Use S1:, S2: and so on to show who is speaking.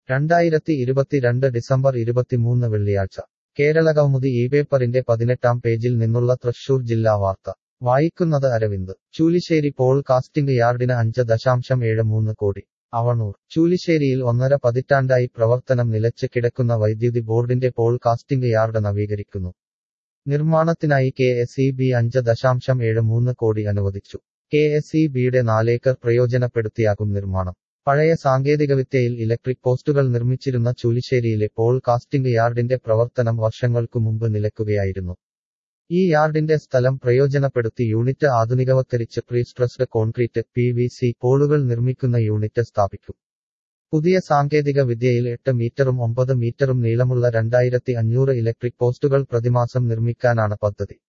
S1: 2022 December 23 വെള്ളിയാഴ്ച കേരളകൗമുദി ഈ പേപ്പറിന്റെ 18-ാം പേജിൽ നിന്നുള്ള തൃശൂർ ജില്ലാ വാർത്ത വായിക്കുന്നത് അരവിന്ദ് ചൂലിശ്ശേരി പോൾ കാസ്റ്റിംഗ് യാർഡിന് 5.73 കോടി അവണൂർ ചൂലിശ്ശേരിയിൽ 1.5 പതിറ്റാണ്ടായി പ്രവർത്തനം നിലച്ച് കിടക്കുന്ന വൈദ്യുതി ബോർഡിന്റെ പോൾ കാസ്റ്റിംഗ് യാർഡ് നവീകരിക്കുന്നു നിർമ്മാണത്തിനായി KSEB 5.73 കോടി അനുവദിച്ചു KSEBയുടെ 4 ഏക്കർ പ്രയോജനപ്പെടുത്തിയാകും നിർമ്മാണം പഴയ സാങ്കേതികവിദ്യയിൽ ഇലക്ട്രിക് പോസ്റ്റുകൾ നിർമ്മിച്ചിരുന്ന ചൂലിശ്ശേരിയിലെ പോൾ കാസ്റ്റിംഗ് യാർഡിന്റെ പ്രവർത്തനം വർഷങ്ങൾക്കു മുമ്പ് നിലയ്ക്കുകയായിരുന്നു ഈ യാർഡിന്റെ സ്ഥലം പ്രയോജനപ്പെടുത്തി യൂണിറ്റ് ആധുനികവത്കരിച്ച് പ്രീസ്ട്രസ്ഡ് കോൺക്രീറ്റ് PVC പോളുകൾ നിർമ്മിക്കുന്ന യൂണിറ്റ് സ്ഥാപിക്കും പുതിയ സാങ്കേതിക വിദ്യയിൽ 8 മീറ്ററും 9 മീറ്ററും നീളമുള്ള 2500 ഇലക്ട്രിക് പോസ്റ്റുകൾ പ്രതിമാസം നിർമ്മിക്കാനാണ് പദ്ധതി